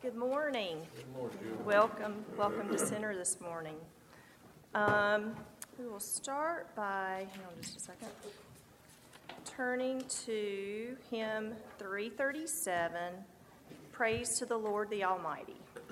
Good morning. Good morning, Julie. Welcome to Center this morning. We will start by, hang on just a second, turning to hymn 337, Praise to the Lord the Almighty.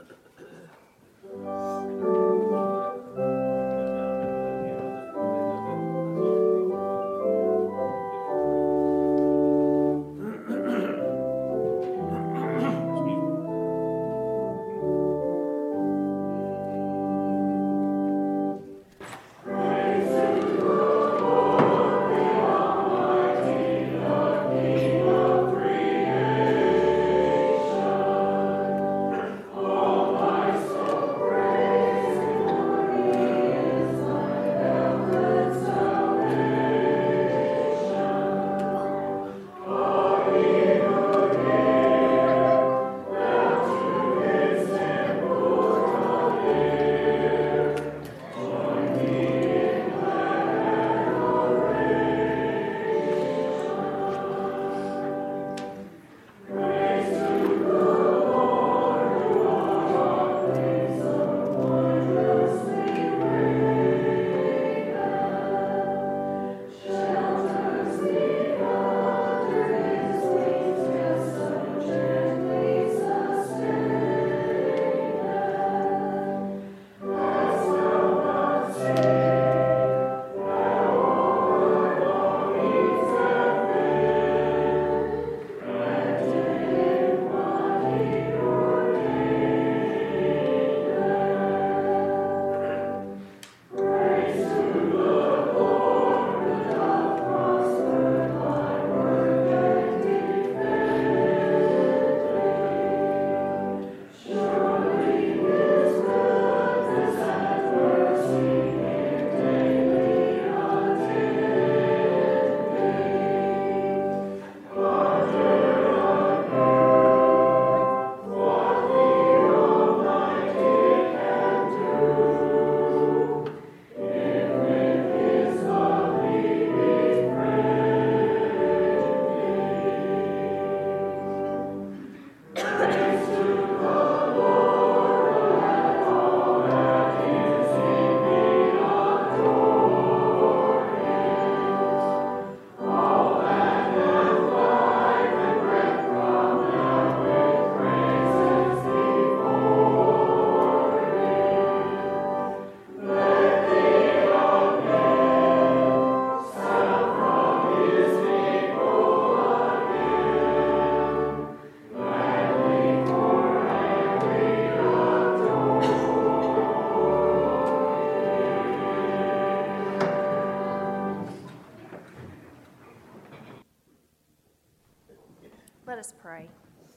Let us pray.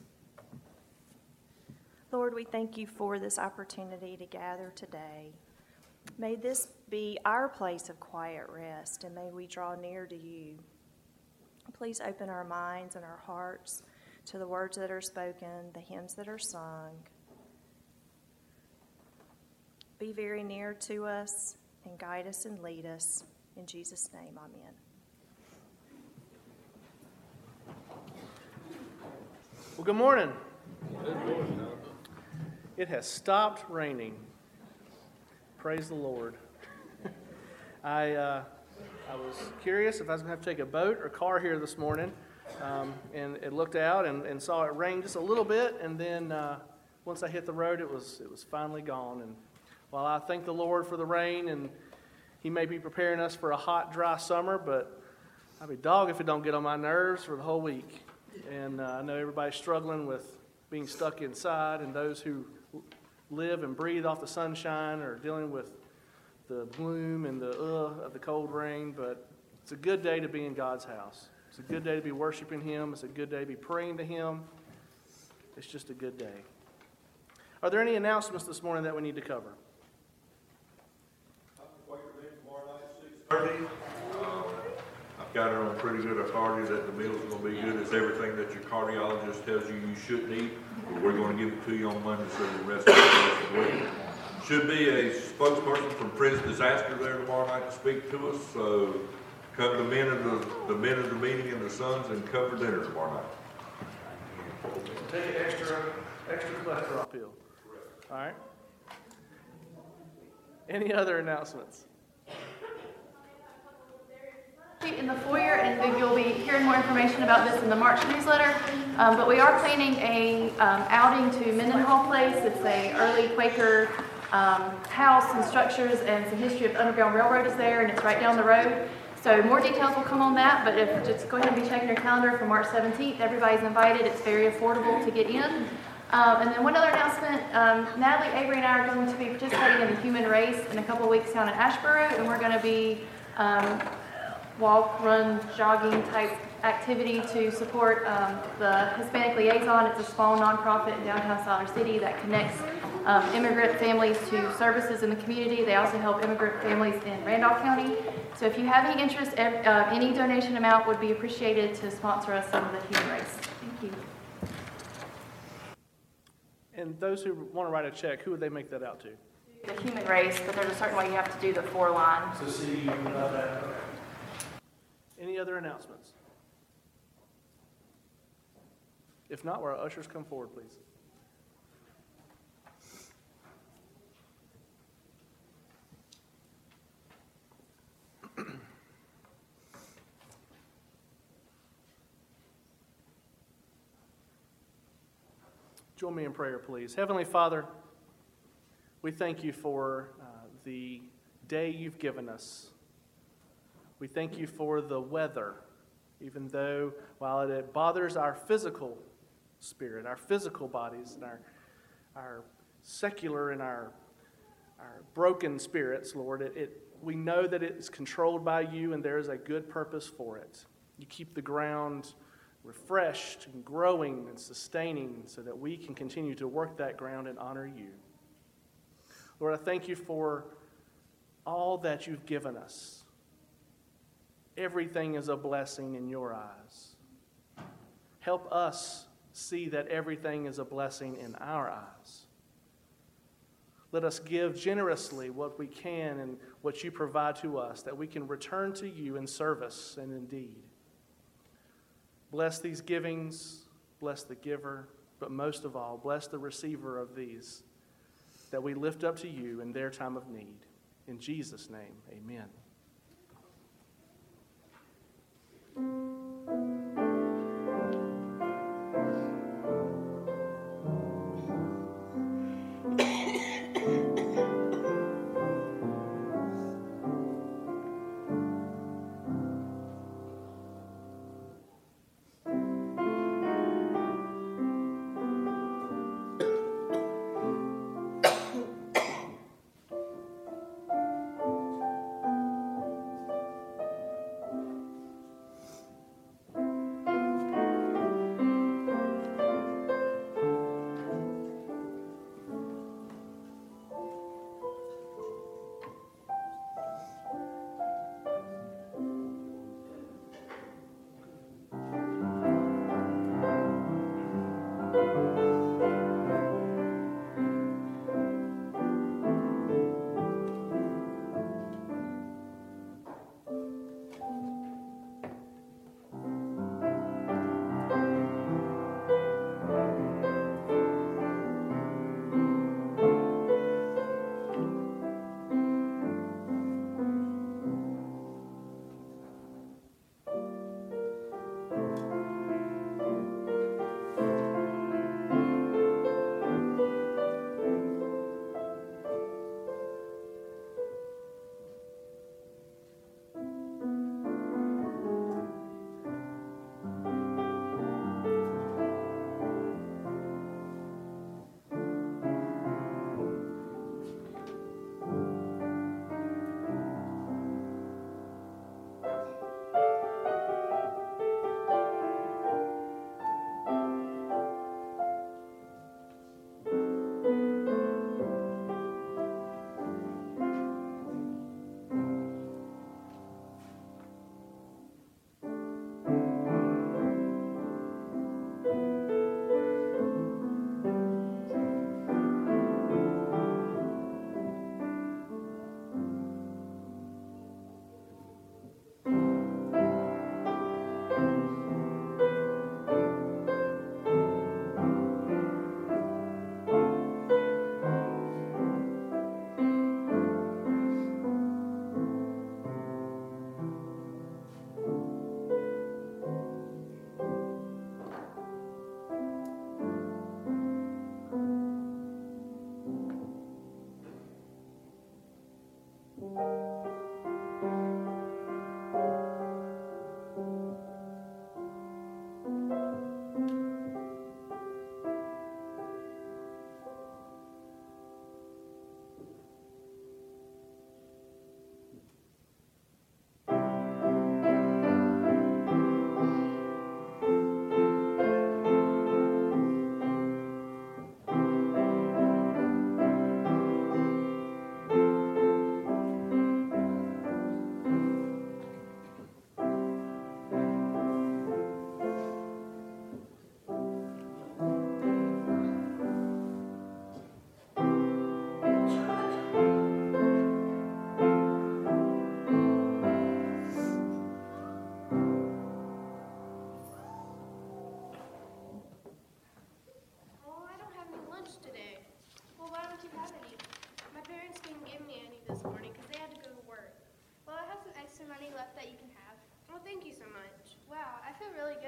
Lord, we thank you for this opportunity to gather today. May this be our place of quiet rest, and may we draw near to you. Please open our minds and our hearts to the words that are spoken, the hymns that are sung. Be very near to us and guide us and lead us. In Jesus' name, amen. Well, good morning. Good morning. It has stopped raining. Praise the Lord. I was curious if I was going to have to take a boat or car here this morning, and it looked out and saw it rain just a little bit, and then once I hit the road, it was finally gone. And while I thank the Lord for the rain, and He may be preparing us for a hot, dry summer, but I'd be dog if it don't get on my nerves for the whole week. And I know everybody's struggling with being stuck inside, and those who live and breathe off the sunshine are dealing with the gloom and the of the cold rain. But it's a good day to be in God's house. It's a good day to be worshiping Him. It's a good day to be praying to Him. It's just a good day. Are there any announcements this morning that we need to cover? I've got it on pretty good authority that the meal's going to be good. It's everything that your cardiologist tells you shouldn't eat. We're going to give it to you on Monday so the rest of the week. Should be a spokesperson from Prince Disaster there tomorrow night to speak to us. So come the men of the meeting and the sons and come for dinner tomorrow night. Take an extra cholesterol pill. All right. Any other announcements? In the foyer, and you'll be hearing more information about this in the March newsletter. But we are planning a outing to Mendenhall Place. It's a early Quaker house and structures, and some history of the Underground Railroad is there, and it's right down the road. So more details will come on that, but if just go ahead and be checking your calendar for March 17th. Everybody's invited. It's very affordable to get in. And then one other announcement, Natalie, Avery, and I are going to be participating in the Human Race in a couple of weeks down in Ashboro, and we're going to be walk, run, jogging type activity to support the Hispanic Liaison. It's a small nonprofit in downtown Siler City that connects immigrant families to services in the community. They also help immigrant families in Randolph County. So if you have any interest, any donation amount would be appreciated to sponsor us in the Human Race. Thank you. And those who want to write a check, who would they make that out to? The Human Race, but there's a certain way you have to do the 4-line. To see about that. Any other announcements? If not, will our ushers come forward, please? Join me in prayer, please. Heavenly Father, we thank you for the day you've given us. We thank you for the weather, even though while it bothers our physical spirit, our physical bodies, and our secular and our broken spirits, Lord, we know that it's controlled by you and there is a good purpose for it. You keep the ground refreshed and growing and sustaining so that we can continue to work that ground and honor you. Lord, I thank you for all that you've given us. Everything is a blessing in your eyes. Help us see that everything is a blessing in our eyes. Let us give generously what we can and what you provide to us, that we can return to you in service and in deed. Bless these givings, bless the giver, but most of all, bless the receiver of these, that we lift up to you in their time of need. In Jesus' name, amen.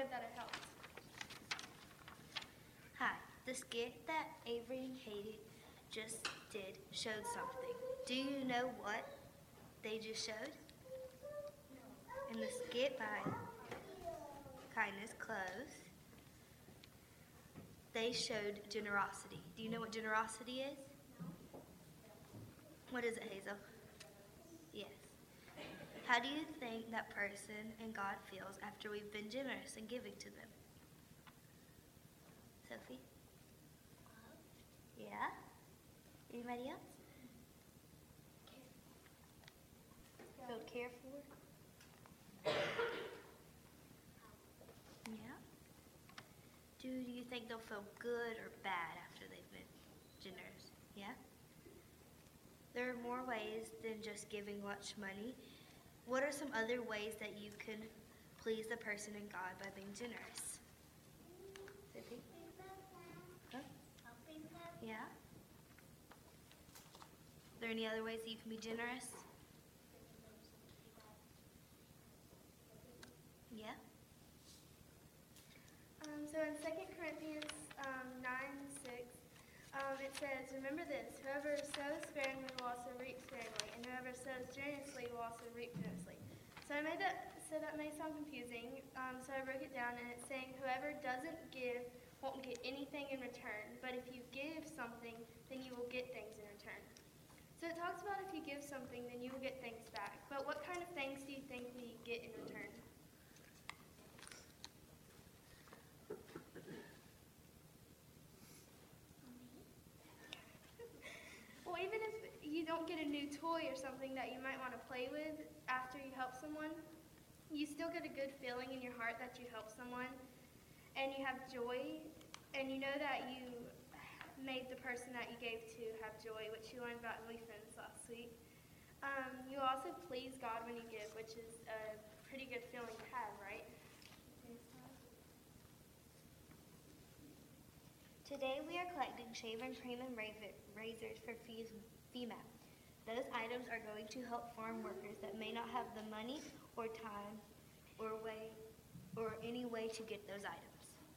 good that it helped. Hi, the skit that Avery and Katie just did showed something. Do you know what they just showed? In the skit by Kindness Close, they showed generosity. Do you know what generosity is? What is it, Hazel? Yes. How do you think that person and God feels after we've been generous and giving to them? Sophie? Yeah? Anybody else? Feel cared for? Yeah? Do you think they'll feel good or bad after they've been generous? Yeah? There are more ways than just giving much money. What are some other ways that you can please the person and God by being generous? Sophie? Huh? Yeah? Are there any other ways that you can be generous? Yeah? So in 2 Corinthians 9:6, it says, "Remember this, whoever sows sparingly will also reap sparingly, and whoever sows generously will also reap generously." So I made that, so that may sound confusing, so I broke it down, and it's saying whoever doesn't give won't get anything in return, but if you give something, then you will get things in return. So it talks about if you give something, then you will get things back. But what kind of things do you think we get in return? Well, even if you don't get a new toy or something that you might want to play with after you help someone, you still get a good feeling in your heart that you helped someone, and you have joy, and you know that you made the person that you gave to have joy, which you learned about in Friends last week. You also please God when you give, which is a pretty good feeling to have, right? Today we are collecting shaving cream and razors for FEMA. Those items are going to help farm workers that may not have the money or time or any way to get those items.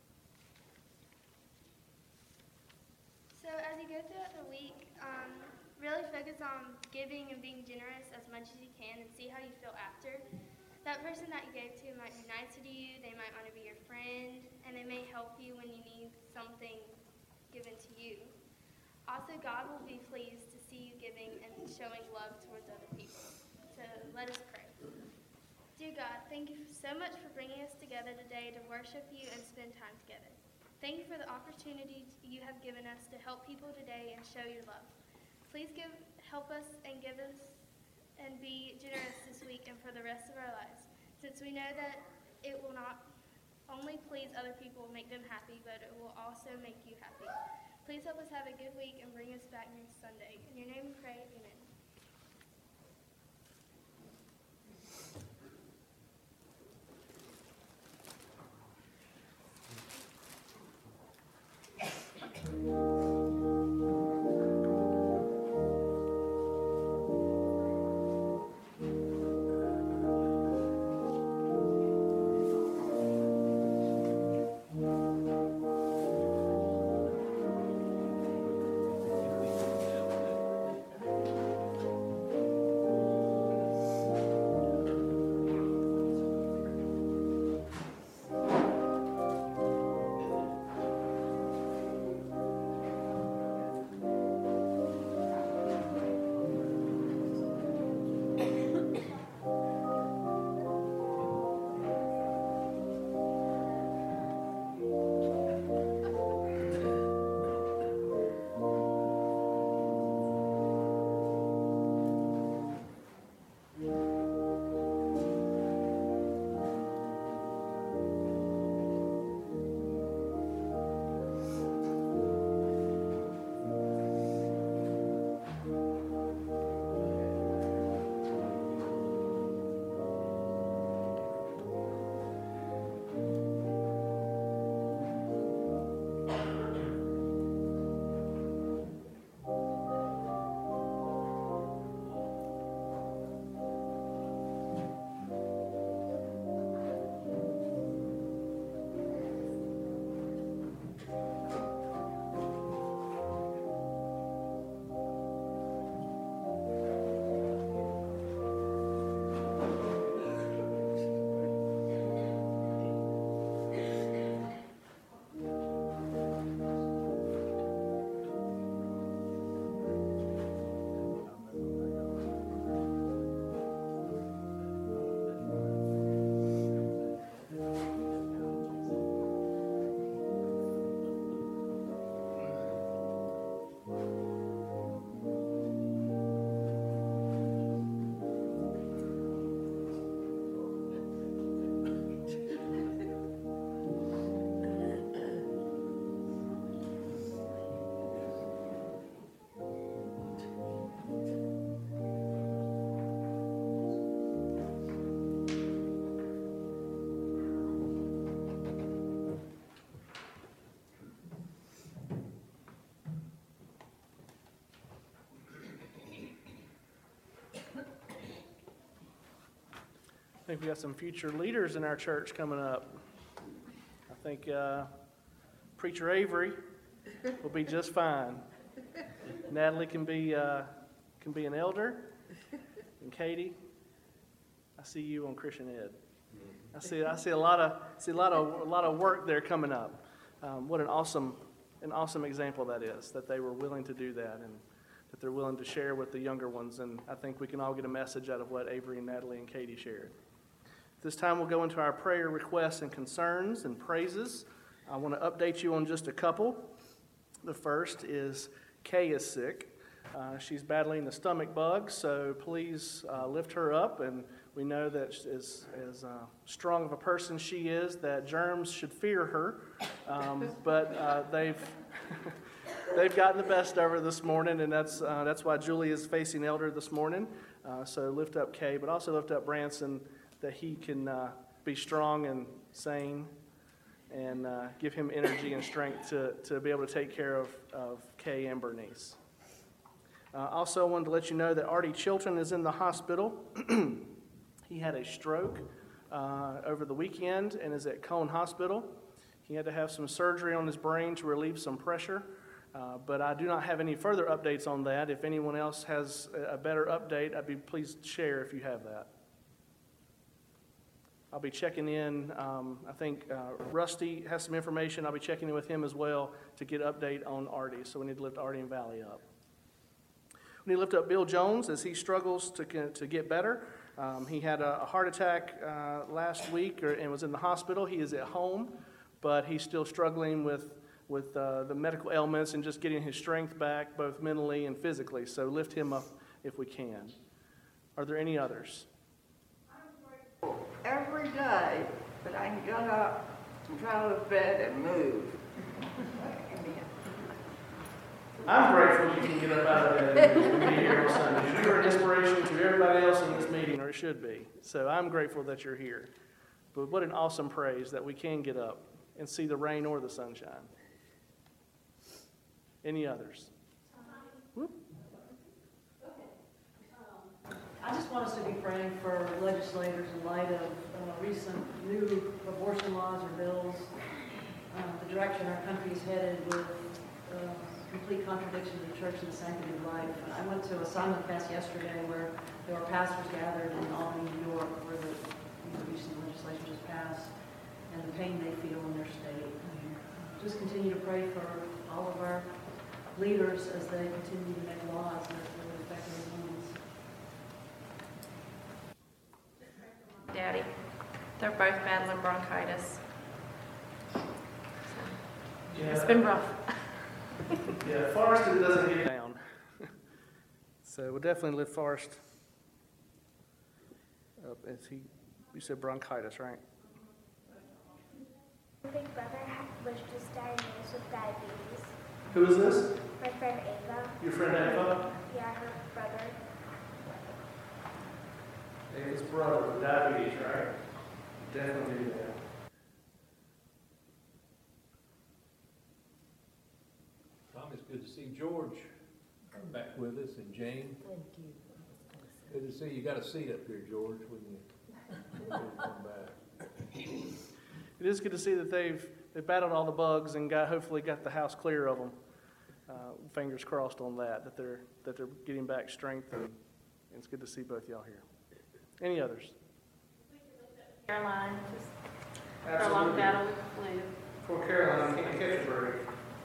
So as you go throughout the week, really focus on giving and being generous as much as you can and see how you feel after. That person that you gave to might be nicer to you, they might want to be your friend, and they may help you when you need something given to you. Also, God will be pleased to see you giving and showing love towards other people. So let us pray. Dear God, thank you so much for bringing us together today to worship you and spend time together. Thank you for the opportunity you have given us to help people today and show your love. Please help us and give us and be generous this week and for the rest of our lives, since we know that it will not only please other people and make them happy, but it will also make you happy. Please help us have a good week and bring us back next Sunday. In your name we pray, amen. think we got some future leaders in our church coming up. I think Preacher Avery will be just fine. Natalie can be an elder, and Katie, I see you on Christian Ed. I see a lot of work there coming up. What an awesome example that is, that they were willing to do that, and that they're willing to share with the younger ones. And I think we can all get a message out of what Avery and Natalie and Katie shared. This time we'll go into our prayer requests and concerns and praises. I want to update you on just a couple. The first is Kay is sick. She's battling the stomach bug, so please lift her up. And we know that as strong of a person she is, that germs should fear her. But they've gotten the best of her this morning, and that's why Julie is facing Elder this morning. So lift up Kay, but also lift up Branson, that he can be strong and sane, and give him energy and strength to be able to take care of Kay and Bernice. Also, I wanted to let you know that Artie Chilton is in the hospital. He had a stroke over the weekend and is at Cone Hospital. He had to have some surgery on his brain to relieve some pressure, but I do not have any further updates on that. If anyone else has a better update, I'd be pleased to share if you have that. I'll be checking in. I think Rusty has some information. I'll be checking in with him as well to get an update on Artie. So we need to lift Artie and Valley up. We need to lift up Bill Jones as he struggles to get better. He had a heart attack last week and was in the hospital. He is at home, but he's still struggling with the medical ailments and just getting his strength back, both mentally and physically. So lift him up if we can. Are there any others? Every day that I can get up and get out of bed and move. I'm grateful you can get up out of bed and be here on Sunday. You are an inspiration to everybody else in this meeting, or it should be. So I'm grateful that you're here. But what an awesome praise that we can get up and see the rain or the sunshine. Any others? Whoop. I just want us to be praying for legislators in light of recent new abortion laws or bills, the direction our country is headed with complete contradiction to the church and the sanctity of life. I went to a simulcast yesterday where there were pastors gathered in Albany, New York, where the recent legislation just passed, and the pain they feel in their state. Just continue to pray for all of our leaders as they continue to make laws that really affect their homes. Daddy. They're both battling bronchitis. Yeah. It's been rough. Yeah, Forrest doesn't get down. So we'll definitely lift Forrest up. You said bronchitis, right? My big brother was just diagnosed with diabetes. Who is this? My friend Ava. Your friend Ava? Yeah, her brother. Ava's brother with diabetes, right? Definitely do that. Tom, it's good to see George back with us, and Jane. Thank you. Good to see you. Got a seat up here, George, when you come back. It is good to see that they've battled all the bugs and hopefully got the house clear of them. Fingers crossed on that they're getting back strength, and it's good to see both y'all here. Any others? Caroline, just for a long battle with the flu. Poor Caroline can't catch a break.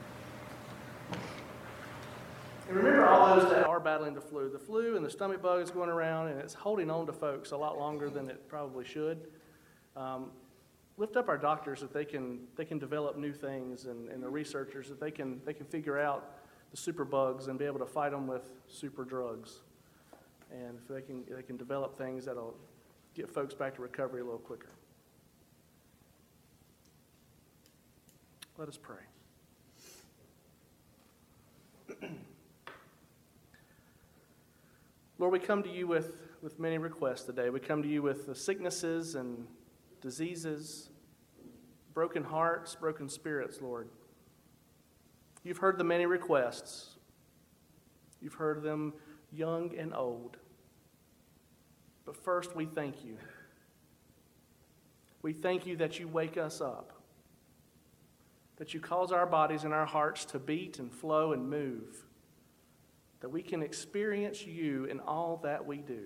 And remember all those that are battling the flu and the stomach bug is going around, and it's holding on to folks a lot longer than it probably should. Lift up our doctors that they can develop new things, and the researchers that they can figure out the super bugs and be able to fight them with super drugs. And if they can develop things that'll get folks back to recovery a little quicker. Let us pray. Lord, we come to you with many requests today. We come to you with the sicknesses and diseases, broken hearts, broken spirits, Lord. You've heard the many requests. You've heard them young and old. But first, we thank you We thank you that you wake us up, that you cause our bodies and our hearts to beat and flow and move, that we can experience you in all that we do,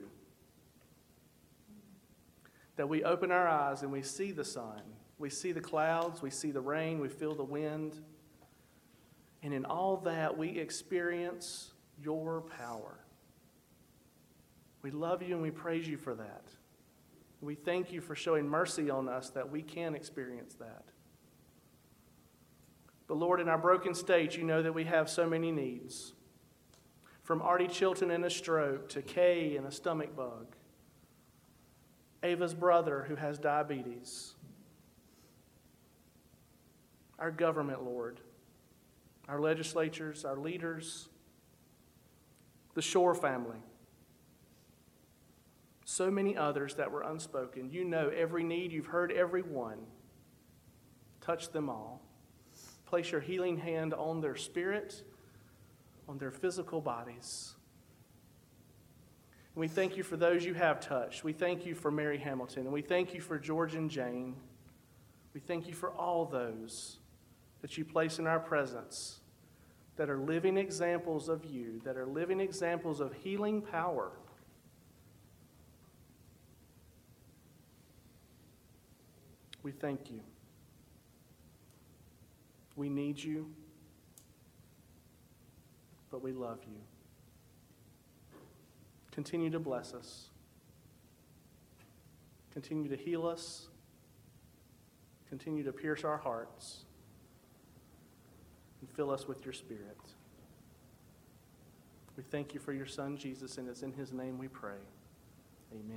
that we open our eyes and we see the sun, we see the clouds, we see the rain, we feel the wind, and in all that we experience your power. We love you and we praise you for that. We thank you for showing mercy on us that we can experience that. But Lord, in our broken state, you know that we have so many needs. From Artie Chilton and a stroke to Kay and a stomach bug. Ava's brother who has diabetes. Our government, Lord. Our legislatures, our leaders. The Shore family. So many others that were unspoken. You know every need. You've heard every one. Touch them all. Place your healing hand on their spirit, on their physical bodies. And we thank you for those you have touched. We thank you for Mary Hamilton. And we thank you for George and Jane. We thank you for all those that you place in our presence that are living examples of you, that are living examples of healing power. We thank you. We need you, but we love you. Continue to bless us. Continue to heal us. Continue to pierce our hearts and fill us with your Spirit. We thank you for your Son, Jesus, and it's in his name we pray. Amen.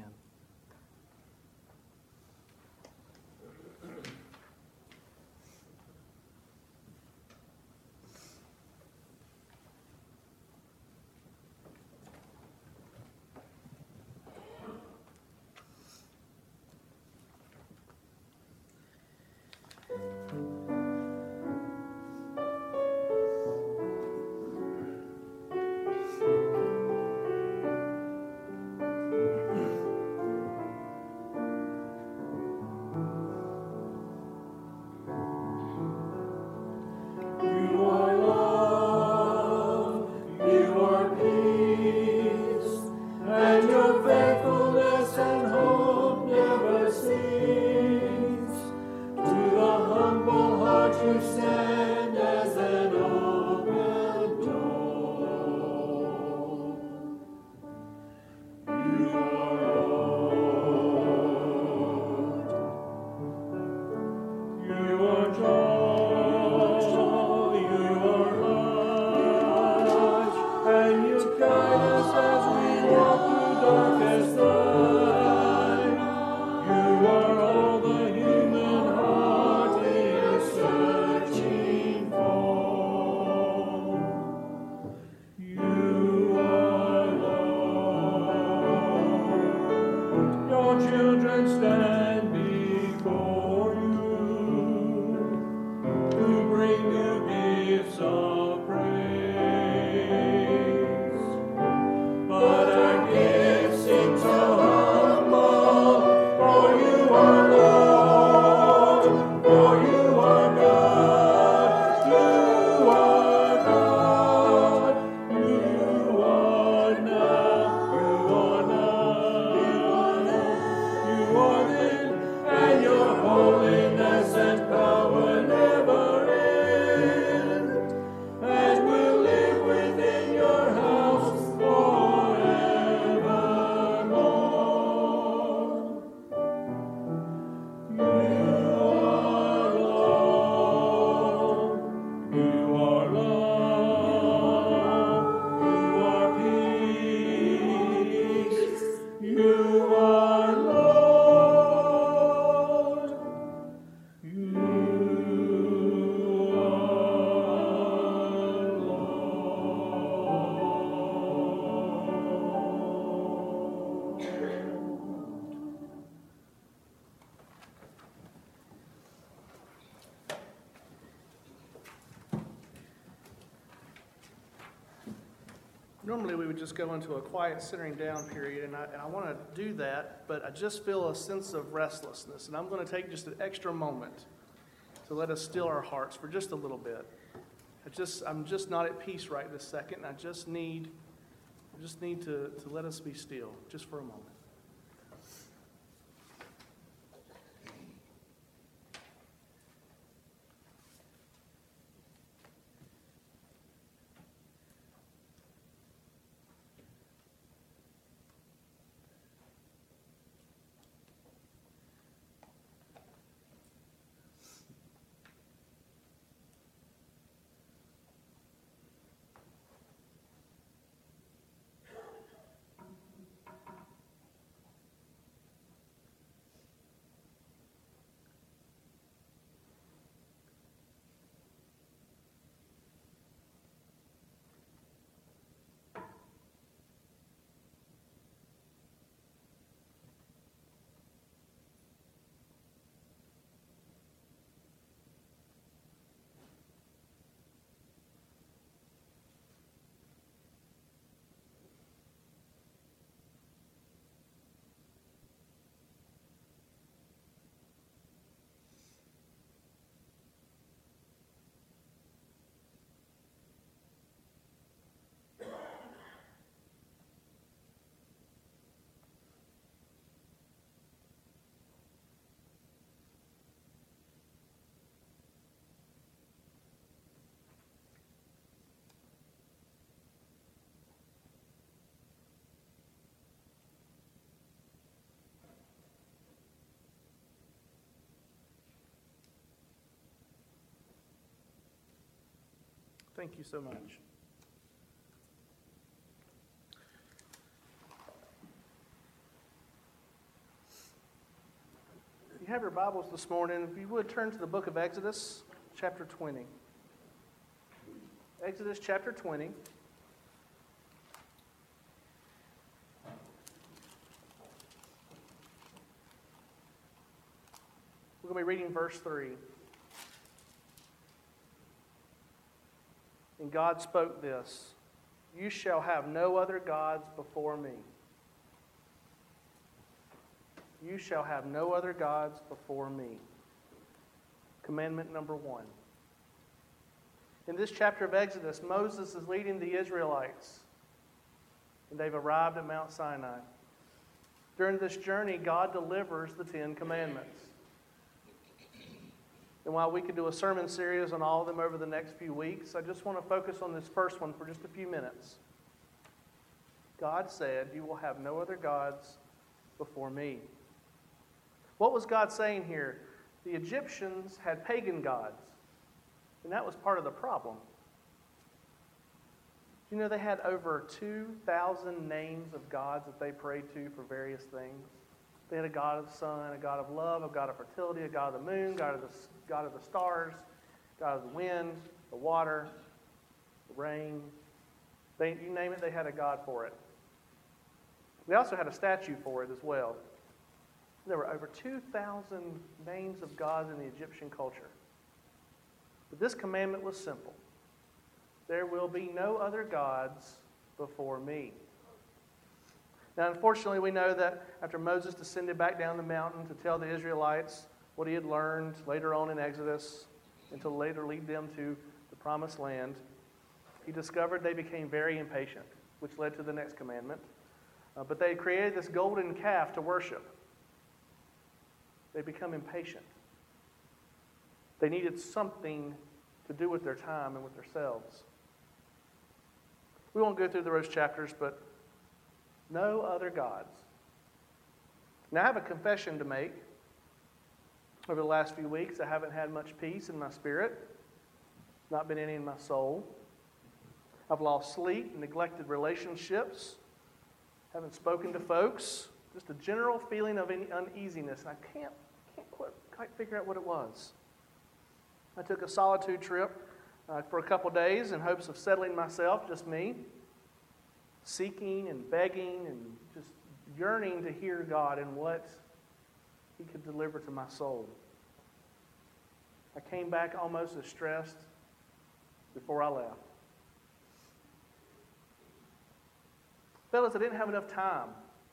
Normally, we would just go into a quiet centering down period, and I want to do that, but I just feel a sense of restlessness, and I'm going to take just an extra moment to let us still our hearts for just a little bit. I'm just not at peace right this second, and I just need to let us be still just for a moment. Thank you so much. If you have your Bibles this morning, if you would turn to the book of Exodus, chapter 20. Exodus chapter 20. We're going to be reading verse 3. And God spoke this, "You shall have no other gods before me." You shall have no other gods before me. Commandment number 1. In this chapter of Exodus, Moses is leading the Israelites, and they've arrived at Mount Sinai. During this journey, God delivers the 10 Commandments. And while we could do a sermon series on all of them over the next few weeks, I just want to focus on this first one for just a few minutes. God said, "You will have no other gods before me." What was God saying here? The Egyptians had pagan gods, and that was part of the problem. You know, they had over 2,000 names of gods that they prayed to for various things. They had a god of the sun, a god of love, a god of fertility, a god of the moon, god of the stars, god of the wind, the water, the rain. You name it, they had a god for it. They also had a statue for it as well. There were over 2,000 names of gods in the Egyptian culture. But this commandment was simple. There will be no other gods before me. Now, unfortunately, we know that after Moses descended back down the mountain to tell the Israelites what he had learned later on in Exodus, and to later lead them to the promised land, he discovered they became very impatient, which led to the next commandment. But they had created this golden calf to worship. They become impatient. They needed something to do with their time and with themselves. We won't go through those chapters, but no other gods. Now, I have a confession to make. Over the last few weeks, I haven't had much peace in my spirit, not been any in my soul. I've lost sleep, neglected relationships, haven't spoken to folks, just a general feeling of uneasiness, and I can't quite figure out what it was. I took a solitude trip for a couple days in hopes of settling myself, just me, seeking and begging and just yearning to hear God and what He could deliver to my soul. I came back almost as stressed before I left. Fellas, I didn't have enough time.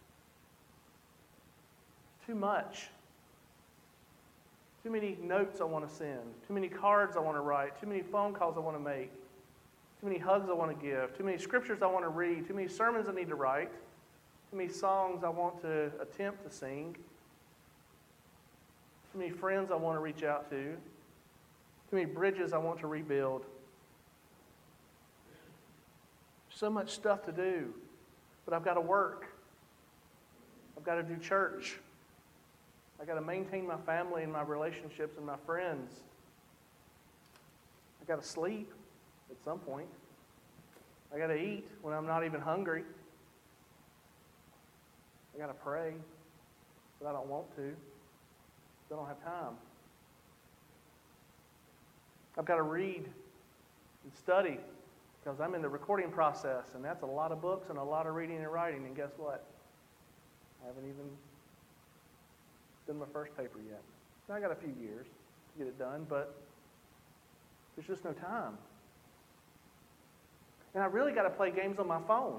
Too much. Too many notes I want to send. Too many cards I want to write. Too many phone calls I want to make. Too many hugs I want to give. Too many scriptures I want to read. Too many sermons I need to write. Too many songs I want to attempt to sing. Too many friends I want to reach out to. Too many bridges I want to rebuild. So much stuff to do. But I've got to work. I've got to do church. I've got to maintain my family and my relationships and my friends. I've got to sleep at some point. I've got to eat when I'm not even hungry. I've got to pray, but I don't want to. I don't have time. I've got to read and study because I'm in the recording process, and that's a lot of books and a lot of reading and writing, and guess what? I haven't even done my first paper yet. I got a few years to get it done, but there's just no time. And I really got to play games on my phone.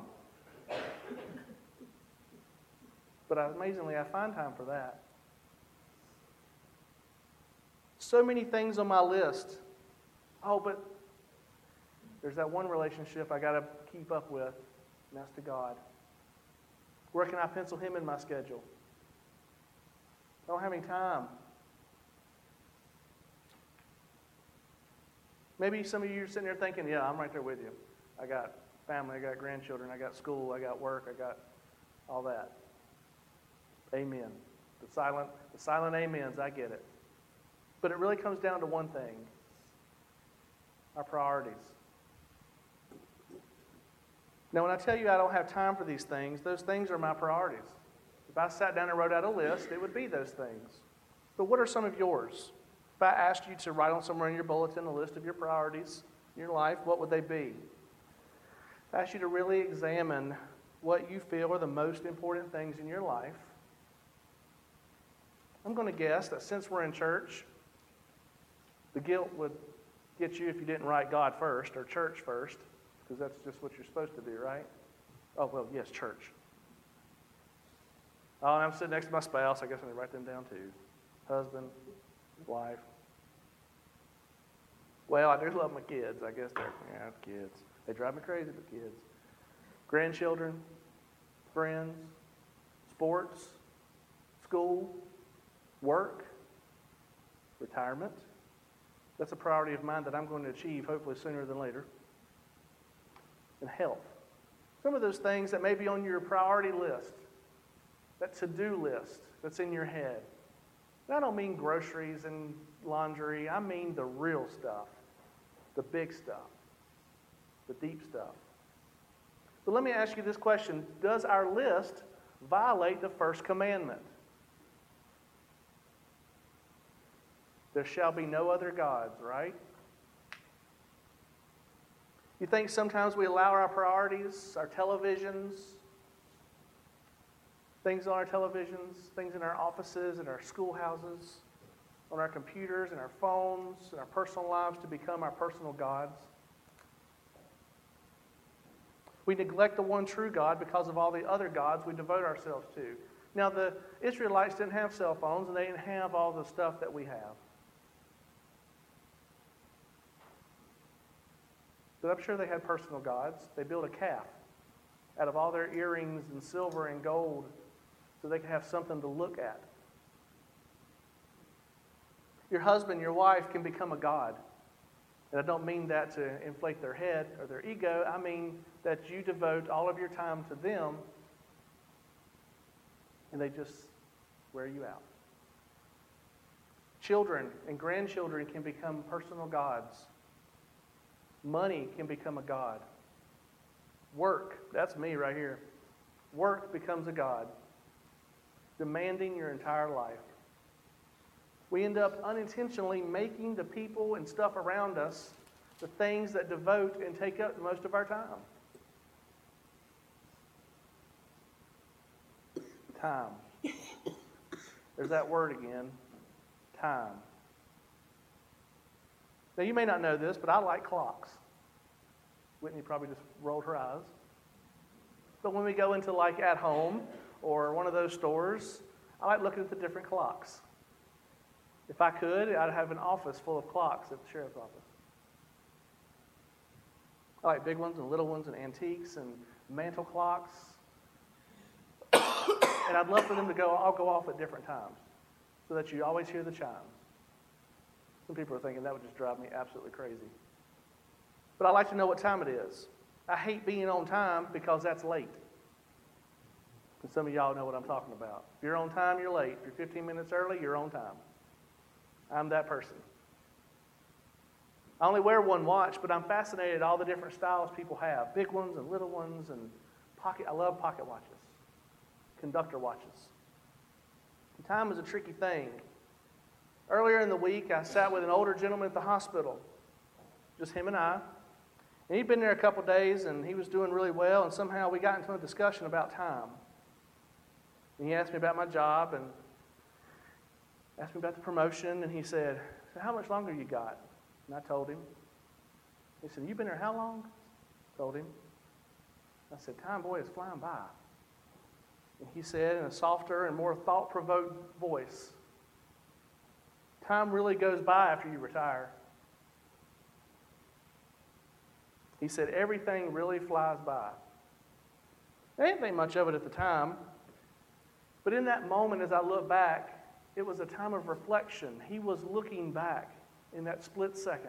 But amazingly, I find time for that. So many things on my list. Oh, but there's that one relationship I got to keep up with, and that's to God. Where can I pencil Him in my schedule? I don't have any time. Maybe some of you are sitting there thinking, yeah, I'm right there with you. I got family, I got grandchildren, I got school, I got work, I got all that. Amen. The silent amens, I get it. But it really comes down to one thing. Our priorities. Now, when I tell you I don't have time for these things, those things are my priorities. If I sat down and wrote out a list, it would be those things. But what are some of yours? If I asked you to write on somewhere in your bulletin a list of your priorities in your life, what would they be? If I asked you to really examine what you feel are the most important things in your life, I'm going to guess that since we're in church, the guilt would get you if you didn't write God first or church first, because that's just what you're supposed to do, right? Oh, well, yes, church. Oh, and I'm sitting next to my spouse. I guess I need to write them down too. Husband, wife. Well, I do love my kids. I guess they're kids. They drive me crazy, but kids. Grandchildren, friends, sports, school, work, retirement. That's a priority of mine that I'm going to achieve hopefully sooner than later. And health. Some of those things that may be on your priority list, that to-do list that's in your head. And I don't mean groceries and laundry. I mean the real stuff, the big stuff, the deep stuff. But let me ask you this question. Does our list violate the first commandment? There shall be no other gods, right? You think sometimes we allow our priorities, our televisions, things on our televisions, things in our offices and our schoolhouses, on our computers and our phones and our personal lives to become our personal gods? We neglect the one true God because of all the other gods we devote ourselves to. Now, the Israelites didn't have cell phones and they didn't have all the stuff that we have. But I'm sure they had personal gods. They built a calf out of all their earrings and silver and gold so they could have something to look at. Your husband, your wife can become a god. And I don't mean that to inflate their head or their ego. I mean that you devote all of your time to them and they just wear you out. Children and grandchildren can become personal gods. Money can become a god. Work, that's me right here. Work becomes a god, demanding your entire life. We end up unintentionally making the people and stuff around us the things that devote and take up most of our time. Time. There's that word again. Time. Now, you may not know this, but I like clocks. Whitney probably just rolled her eyes. But when we go into like At Home or one of those stores, I like looking at the different clocks. If I could, I'd have an office full of clocks at the sheriff's office. I like big ones and little ones and antiques and mantle clocks. And I'd love for them to all go off at different times so that you always hear the chimes. Some people are thinking that would just drive me absolutely crazy. But I like to know what time it is. I hate being on time because that's late. And some of y'all know what I'm talking about. If you're on time, you're late. If you're 15 minutes early, you're on time. I'm that person. I only wear one watch, but I'm fascinated at all the different styles people have. Big ones and little ones and pocket. I love pocket watches. Conductor watches. And time is a tricky thing. Earlier in the week, I sat with an older gentleman at the hospital. Just him and I. And he'd been there a couple days, and he was doing really well, and somehow we got into a discussion about time. And he asked me about my job, and asked me about the promotion, and he said, "So how much longer you got?" And I told him. He said, "You've been there how long?" I told him. I said, "Time, boy, is flying by." And he said in a softer and more thought-provoked voice, "Time really goes by after you retire." He said, "Everything really flies by." I didn't think much of it at the time, but in that moment as I look back, it was a time of reflection. He was looking back in that split second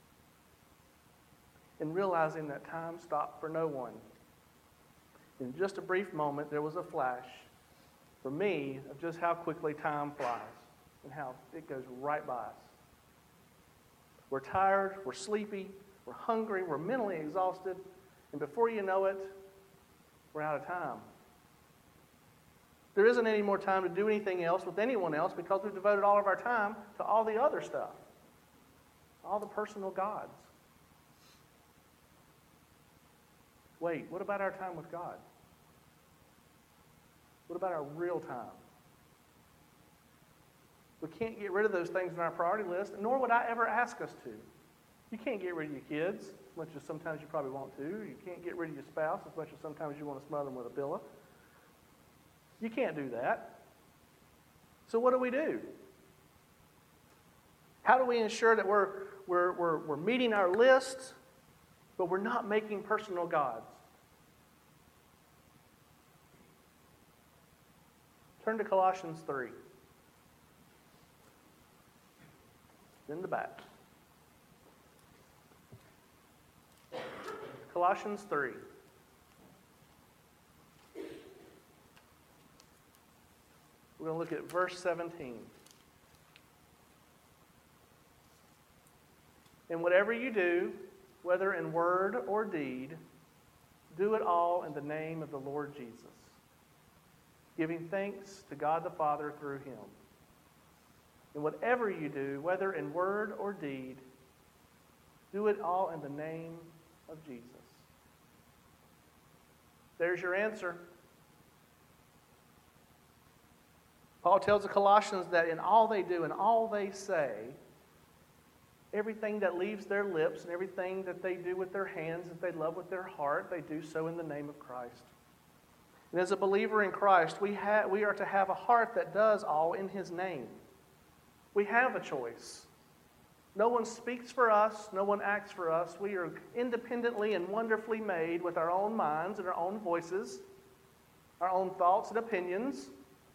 and realizing that time stopped for no one. In just a brief moment, there was a flash for me of just how quickly time flies and how it goes right by us. We're tired, we're sleepy, we're hungry, we're mentally exhausted, and before you know it, we're out of time. There isn't any more time to do anything else with anyone else because we've devoted all of our time to all the other stuff, all the personal gods. Wait, what about our time with God? What about our real time? We can't get rid of those things on our priority list, nor would I ever ask us to. You can't get rid of your kids, as much as sometimes you probably want to. You can't get rid of your spouse, as much as sometimes you want to smother them with a pillow. You can't do that. So what do? How do we ensure that we're meeting our list, but we're not making personal gods? Turn to Colossians 3. In the back. Colossians 3. We're going to look at verse 17. And whatever you do, whether in word or deed, do it all in the name of the Lord Jesus, giving thanks to God the Father through him. And whatever you do, whether in word or deed, do it all in the name of Jesus. There's your answer. Paul tells the Colossians that in all they do and all they say, everything that leaves their lips and everything that they do with their hands, that they love with their heart, they do so in the name of Christ. And as a believer in Christ, we are to have a heart that does all in his name. We have a choice. No one speaks for us. No one acts for us. We are independently and wonderfully made with our own minds and our own voices, our own thoughts and opinions,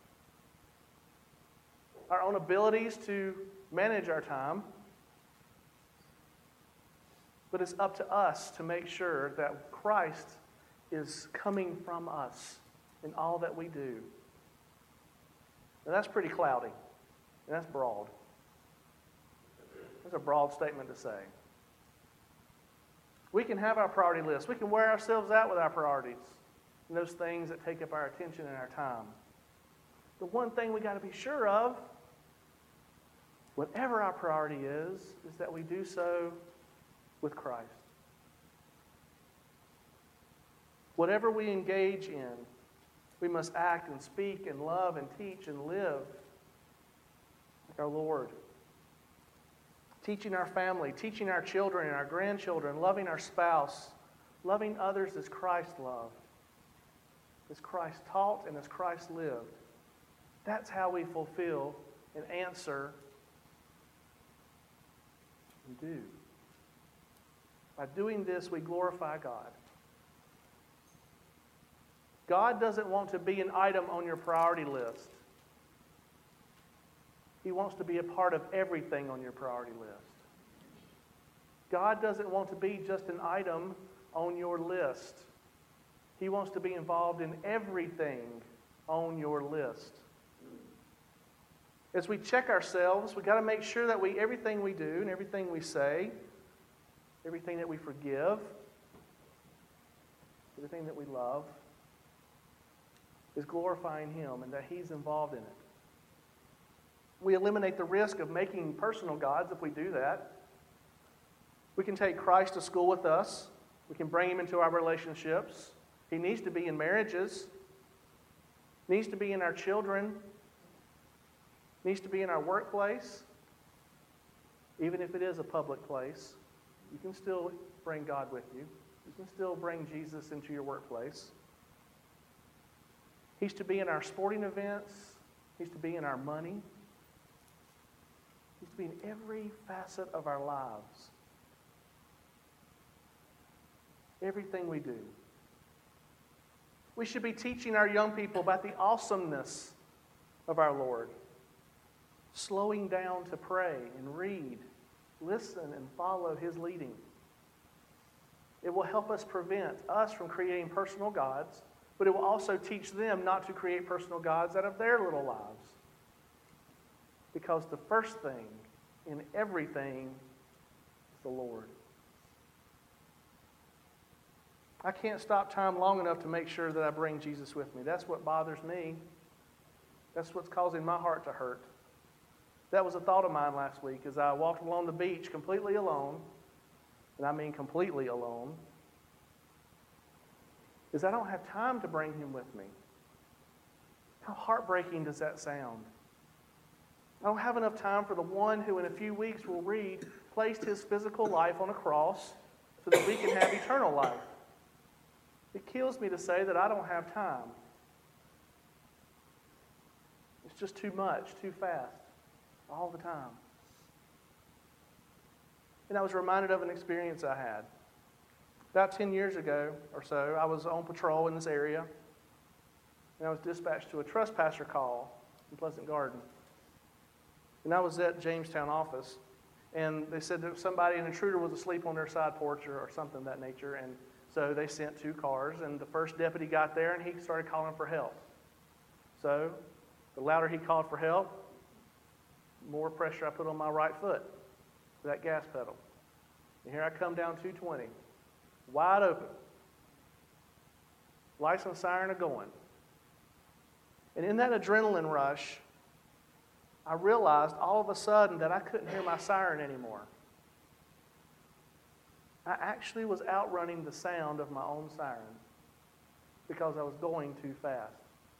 our own abilities to manage our time. But it's up to us to make sure that Christ is coming from us in all that we do. Now that's pretty cloudy, and that's broad. That's a broad statement to say. We can have our priority list. We can wear ourselves out with our priorities and those things that take up our attention and our time. The one thing we got to be sure of, whatever our priority is that we do so with Christ. Whatever we engage in, we must act and speak and love and teach and live like our Lord. Teaching our family, teaching our children and our grandchildren, loving our spouse, loving others as Christ loved. as Christ taught and as Christ lived. That's how we fulfill and answer and do. By doing this, we glorify God. God doesn't want to be an item on your priority list. He wants to be a part of everything on your priority list. God doesn't want to be just an item on your list. He wants to be involved in everything on your list. As we check ourselves, we've got to make sure that everything we do and everything we say, everything that we forgive, everything that we love, is glorifying Him and that He's involved in it. We eliminate the risk of making personal gods if we do that. We can take Christ to school with us. We can bring Him into our relationships. He needs to be in marriages. Needs to be in our children. Needs to be in our workplace. Even if it is a public place, you can still bring God with you. You can still bring Jesus into your workplace. He's to be in our sporting events. He's to be in our money. He's to be in every facet of our lives. Everything we do. We should be teaching our young people about the awesomeness of our Lord. Slowing down to pray and read, listen and follow His leading. It will help us prevent us from creating personal gods, but it will also teach them not to create personal gods out of their little lives. Because the first thing in everything is the Lord. I can't stop time long enough to make sure that I bring Jesus with me. That's what bothers me. That's what's causing my heart to hurt. That was a thought of mine last week as I walked along the beach completely alone, and I mean completely alone, is I don't have time to bring Him with me. How heartbreaking does that sound? I don't have enough time for the one who in a few weeks will read, placed His physical life on a cross so that we can have eternal life. It kills me to say that I don't have time. It's just too much, too fast, all the time. And I was reminded of an experience I had. About 10 years ago or so, I was on patrol in this area, and I was dispatched to a trespasser call in Pleasant Garden. And I was at Jamestown office, and they said that an intruder was asleep on their side porch or something of that nature, and so they sent 2 cars, and the first deputy got there, and he started calling for help. So the louder he called for help, the more pressure I put on my right foot for that gas pedal. And here I come down 220, wide open. Lights and siren are going. And in that adrenaline rush, I realized all of a sudden that I couldn't hear my siren anymore. I actually was outrunning the sound of my own siren because I was going too fast.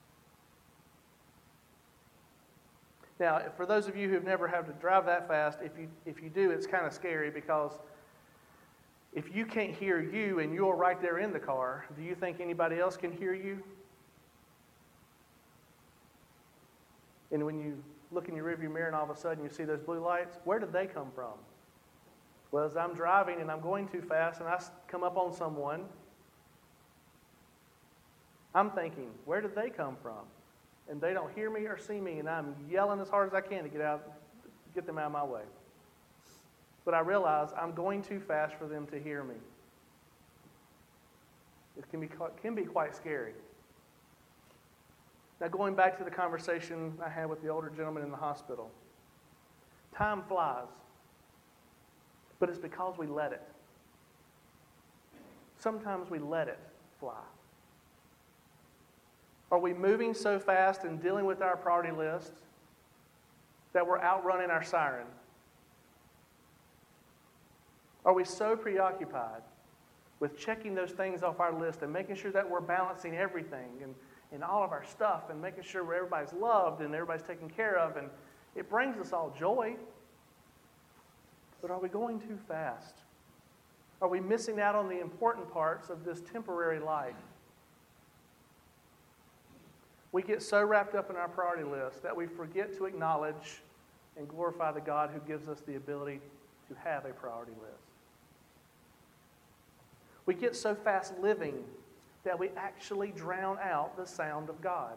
Now, for those of you who've never had to drive that fast, if you do, it's kind of scary because if you can't hear you and you're right there in the car, do you think anybody else can hear you? And when you look in your rearview mirror and all of a sudden you see those blue lights, where did they come from? Well, as I'm driving and I'm going too fast and I come up on someone, I'm thinking, where did they come from? And they don't hear me or see me, and I'm yelling as hard as I can to get them out of my way. But I realize I'm going too fast for them to hear me. It can be quite scary. Now, going back to the conversation I had with the older gentleman in the hospital. Time flies, but it's because we let it. Sometimes we let it fly. Are we moving so fast and dealing with our priority list that we're outrunning our siren? Are we so preoccupied with checking those things off our list and making sure that we're balancing everything and all of our stuff and making sure everybody's loved and everybody's taken care of, and it brings us all joy. But are we going too fast? Are we missing out on the important parts of this temporary life? We get so wrapped up in our priority list that we forget to acknowledge and glorify the God who gives us the ability to have a priority list. We get so fast living that we actually drown out the sound of God.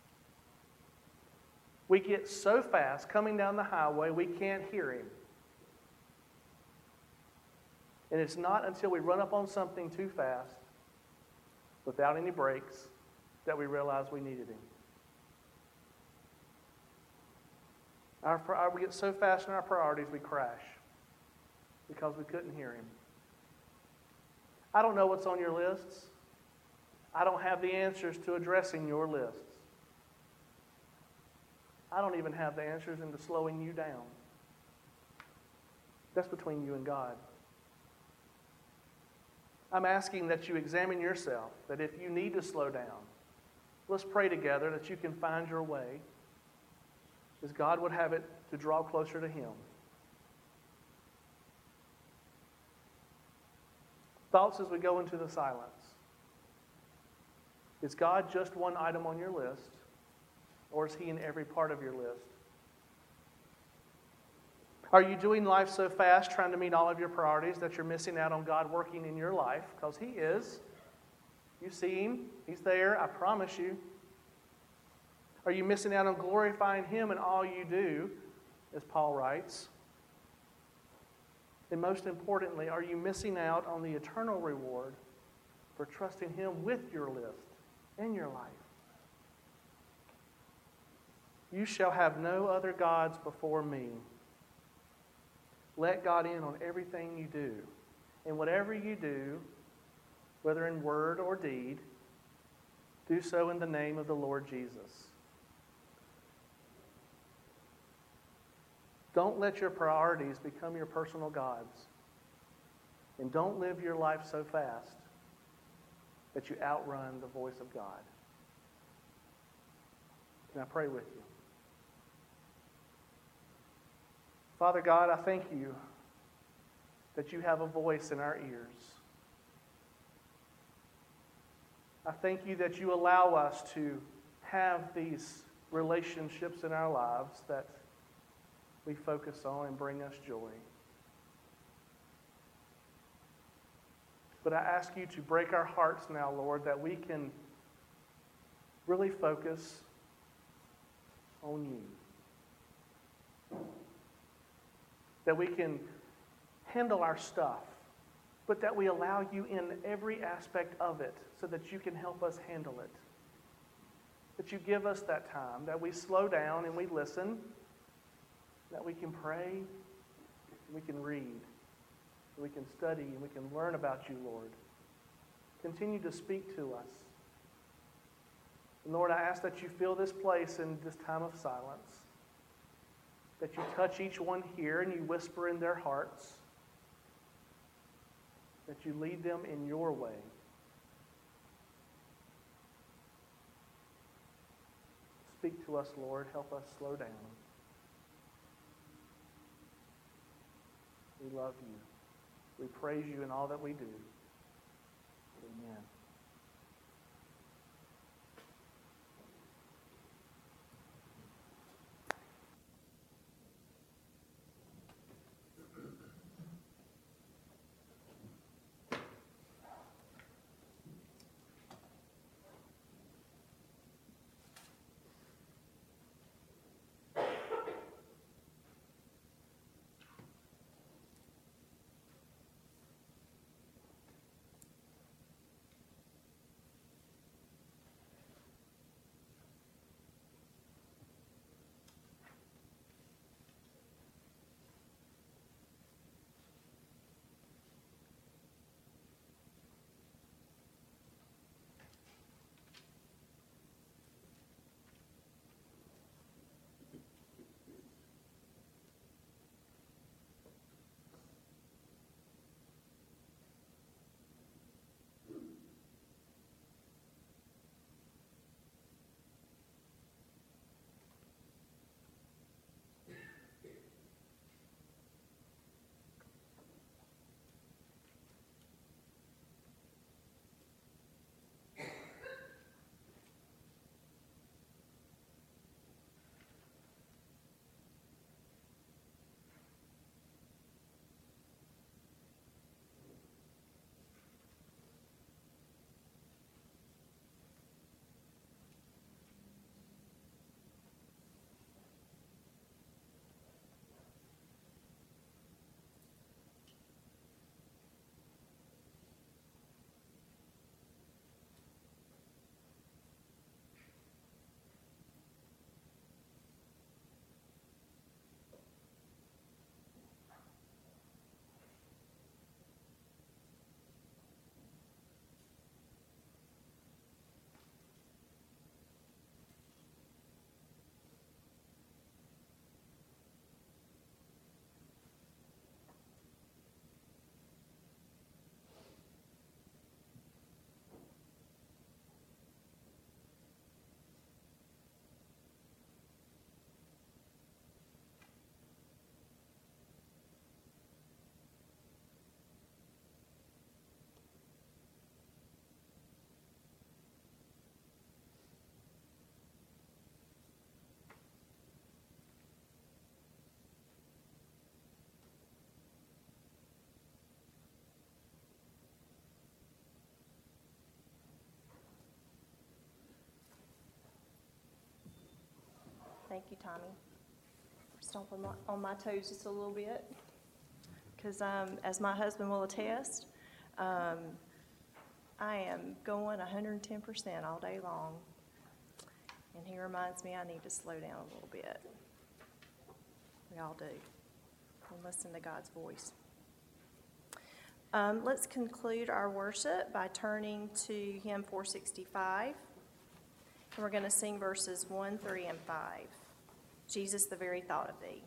We get so fast coming down the highway we can't hear Him. And it's not until we run up on something too fast, without any brakes, that we realize we needed Him. We get so fast in our priorities we crash because we couldn't hear Him. I don't know what's on your lists. I don't have the answers to addressing your lists. I don't even have the answers into slowing you down. That's between you and God. I'm asking that you examine yourself, that if you need to slow down, let's pray together that you can find your way as God would have it to draw closer to Him. Thoughts as we go into the silence. Is God just one item on your list, or is He in every part of your list? Are you doing life so fast, trying to meet all of your priorities, that you're missing out on God working in your life? Because He is. You see Him. He's there, I promise you. Are you missing out on glorifying Him in all you do, as Paul writes? And most importantly, are you missing out on the eternal reward for trusting Him with your list and your life? You shall have no other gods before me. Let God in on everything you do. And whatever you do, whether in word or deed, do so in the name of the Lord Jesus. Don't let your priorities become your personal gods. And don't live your life so fast that you outrun the voice of God. Can I pray with you? Father God, I thank you that you have a voice in our ears. I thank you that you allow us to have these relationships in our lives that we focus on and bring us joy. But I ask you to break our hearts now, Lord, that we can really focus on you. That we can handle our stuff, but that we allow you in every aspect of it so that you can help us handle it. That you give us that time, that we slow down and we listen, that we can pray, we can read, we can study, and we can learn about you, Lord. Continue to speak to us. And Lord, I ask that you fill this place in this time of silence, that you touch each one here and you whisper in their hearts, that you lead them in your way. Speak to us, Lord. Help us slow down. We love you. We praise you in all that we do. Amen. Thank you, Tommy. Stomping on my toes just a little bit. Because as my husband will attest, I am going 110% all day long. And he reminds me I need to slow down a little bit. We all do. And listen to God's voice. Let's conclude our worship by turning to hymn 465. And we're going to sing verses 1, 3, and 5. Jesus, the very thought of thee.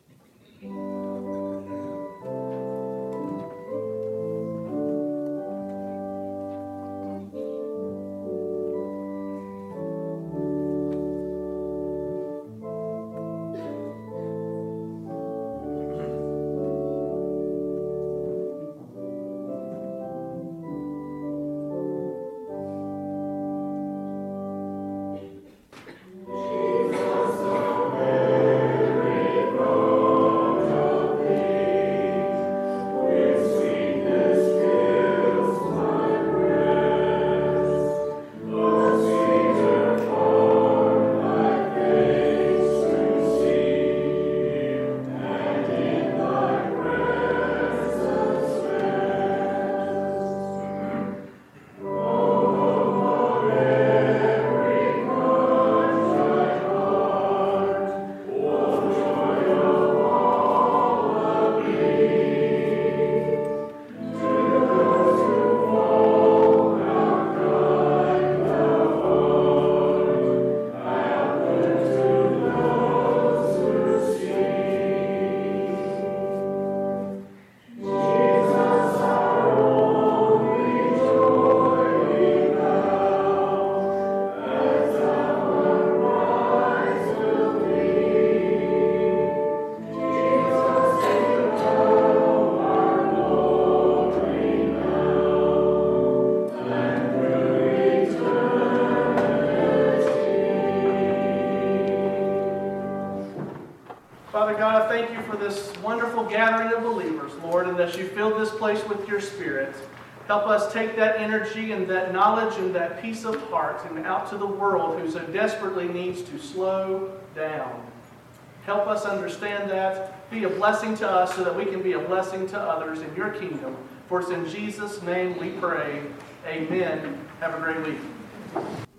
Father God, I thank you for this wonderful gathering of believers, Lord, and that you filled this place with your Spirit. Help us take that energy and that knowledge and that peace of heart and out to the world who so desperately needs to slow down. Help us understand that, be a blessing to us so that we can be a blessing to others in your kingdom. For it's in Jesus' name we pray. Amen. Have a great week.